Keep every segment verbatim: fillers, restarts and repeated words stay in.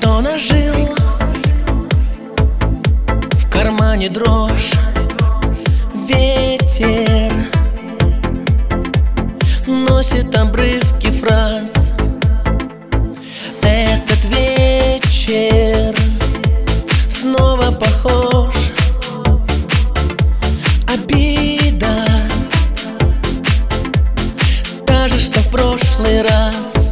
что нажил, в кармане дрожь, ветер носит обрывки фраз. Этот вечер снова похож. Обида та же, что в прошлый раз.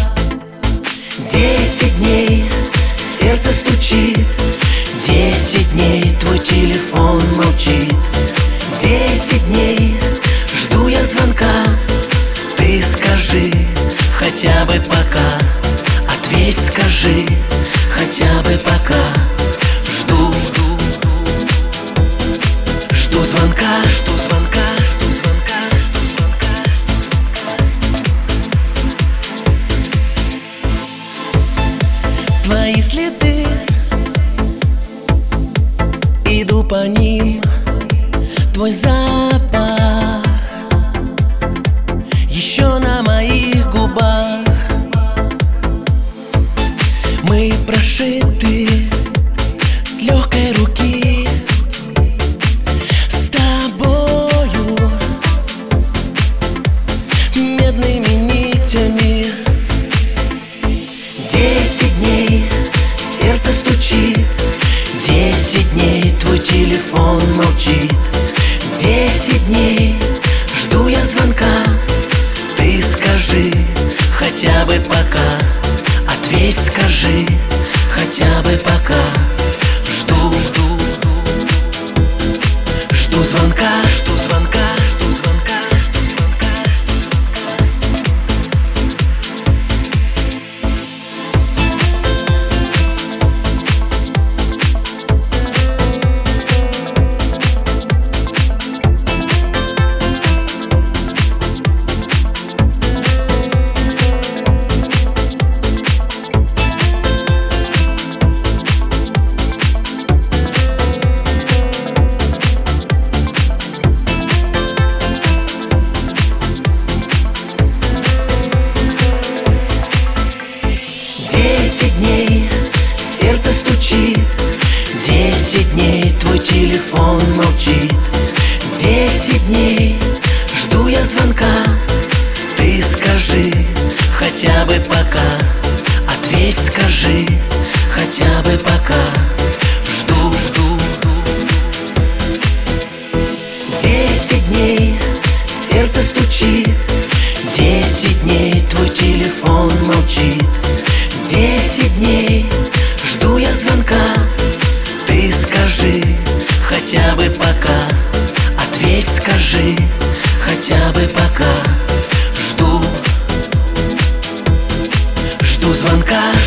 Десять дней сердце стучит, десять дней твой телефон молчит. Десять дней жду я звонка, ты скажи хотя бы пока. Ответь, скажи хотя бы пока. Жду, жду, жду звонка, жду звонка, жду звонка, жду звонка. Твои следы, иду по ним, твой запах еще на моих губах. Мы прошиты с легкой руки, с тобою медными нитями. Десять дней сердце стучит, десять дней твой телефон молчит. Десять дней жду я звонка, ты скажи хотя бы пока. Ответь, скажи хотя бы пока. Жду, жду, жду звонка, жду звонка, жду звонка, жду звонка, Десять дней сердце стучит, десять дней твой телефон молчит. Десять дней жду я звонка, ты скажи хотя бы пока. Ответь, скажи хотя бы пока. Жду, жду. Десять дней сердце стучит, десять дней твой телефон молчит. Десять дней жду я звонка, ты скажи хотя бы пока. Ответь, скажи хотя бы пока. Жду, жду звонка.